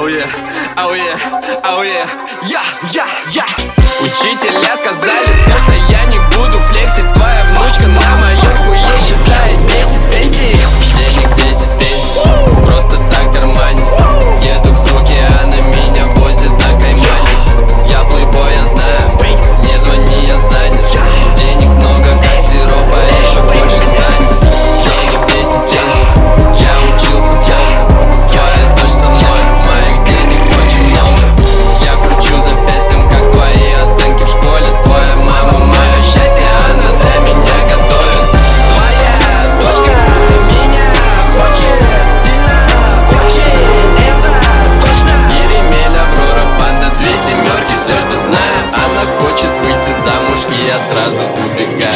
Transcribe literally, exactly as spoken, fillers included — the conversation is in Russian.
Ау е, ау е, ау е, я, я, я. Учителя сказали то, что я не буду флексить. Твоя внучка на моем хуе считает десять пенсий. Денег десять пенсий, просто так карманит. Еду к суке, она меня возит на Каймане. Я плейбой, я знаю, не звони, я занят. Денег много, как сиропа, еще больше занят. Денег десять пенсий, я учился плохо. Твоя дочь со мной, моих денег очень много. Я кручу запястьем, как твои оценки в школе. Твоя мама, мое счастье, она для меня готовит. Твоя дочка меня хочет сильно, очень, это точно. Еремель, Аврора, банда, две семерки, все, что знаю. Она хочет выйти замуж, и я сразу убегаю.